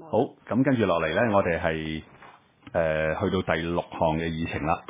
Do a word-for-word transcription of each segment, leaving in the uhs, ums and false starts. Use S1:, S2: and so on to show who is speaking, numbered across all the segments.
S1: 好，咁跟住落嚟呢，我哋係誒去到第六項嘅議程啦。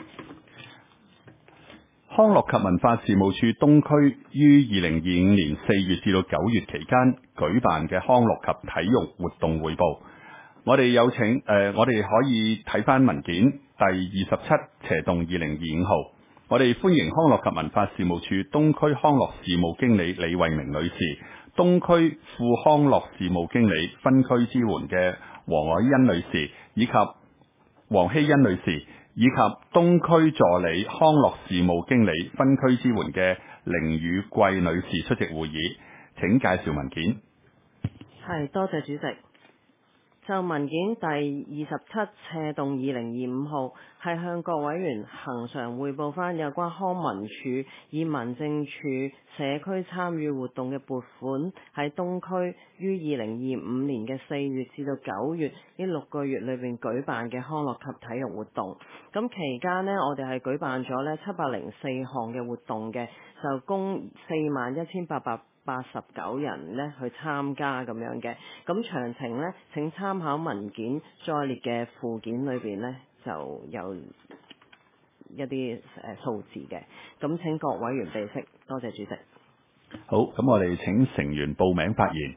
S1: 康樂及文化事務處東區於二零二五年四月至到九月期間舉辦嘅康樂及體育活動匯報。我哋有請誒、呃，我哋可以睇翻文件第二十七斜動二零二五號。我哋歡迎康樂及文化事務處東區康樂事務經理李慧明女士、東區副康樂事務經理分區支援嘅黃凱欣女士以及黃希欣女士，以及東區助理康樂事務經理分區支援嘅凌宇貴女士出席會議。請介紹文件。
S2: 係，多謝主席。就文件第二十七斜動二零二五號，係向各委員恆常匯報翻有關康文署以民政處社區參與活動嘅撥款喺東區於二零二五年嘅四月至到九月呢六個月裏邊舉辦嘅康樂及體育活動。咁期間呢，我哋係舉辦咗呢七百零四項嘅活動嘅，就供四萬一千八百八十九人咧去參加咁樣嘅，咁詳情咧請參考文件再列嘅附件裏邊咧就有一啲誒數字嘅，咁請各委員備悉，多謝主席。
S1: 好，咁我哋請成員報名發言。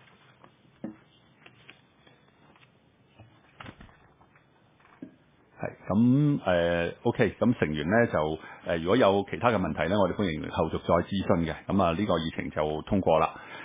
S1: 係咁誒，OK，咁成員咧就誒、呃，如果有其他嘅問題咧，我哋歡迎後續再諮詢嘅。咁啊，呢個議程就通過啦。